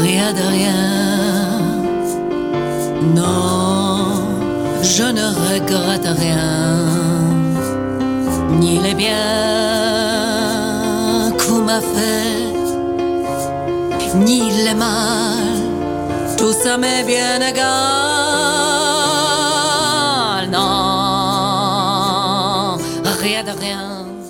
rien de rien. Non, je ne regrette rien, ni les biens qu'on m'a fait, ni les mal, tout ça m'est bien égal. Non, rien de rien.